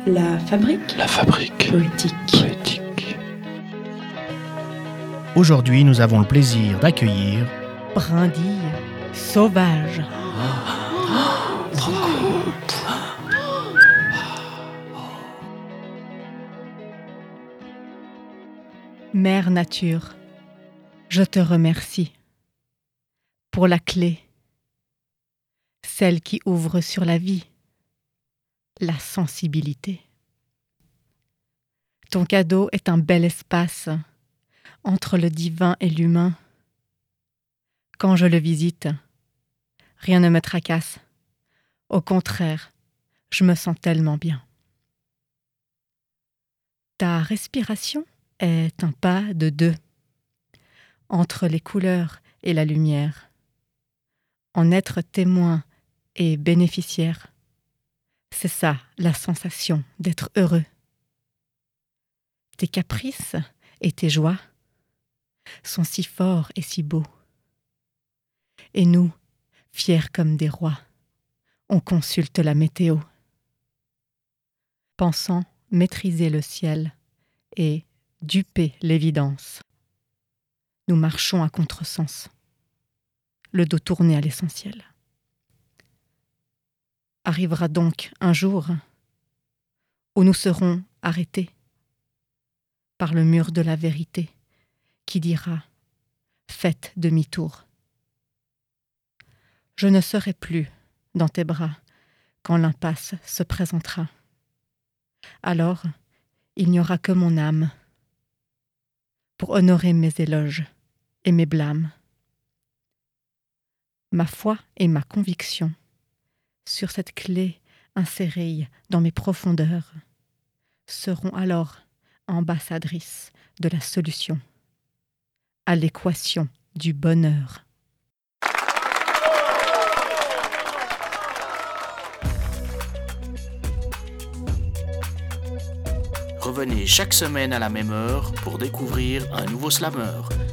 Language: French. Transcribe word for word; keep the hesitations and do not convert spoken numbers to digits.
La fabrique. La fabrique. Poétique. Poétique. Aujourd'hui, nous avons le plaisir d'accueillir Brindille sauvage. Mère Nature, je te remercie pour la clé, celle qui ouvre sur la vie, la sensibilité. Ton cadeau est un bel espace entre le divin et l'humain. Quand je le visite, rien ne me tracasse. Au contraire, je me sens tellement bien. Ta respiration est un pas de deux entre les couleurs et la lumière. En être témoin et bénéficiaire, c'est ça la sensation d'être heureux. Tes caprices et tes joies sont si forts et si beaux. Et nous, fiers comme des rois, on consulte la météo, pensant maîtriser le ciel et duper l'évidence. Nous marchons à contresens, le dos tourné à l'essentiel. Arrivera donc un jour où nous serons arrêtés par le mur de la vérité qui dira « Faites demi-tour ». Je ne serai plus dans tes bras quand l'impasse se présentera. Alors, il n'y aura que mon âme pour honorer mes éloges et mes blâmes. Ma foi et ma conviction sur cette clé insérée dans mes profondeurs seront alors ambassadrices de la solution à l'équation du bonheur. Revenez chaque semaine à la même heure pour découvrir un nouveau slameur.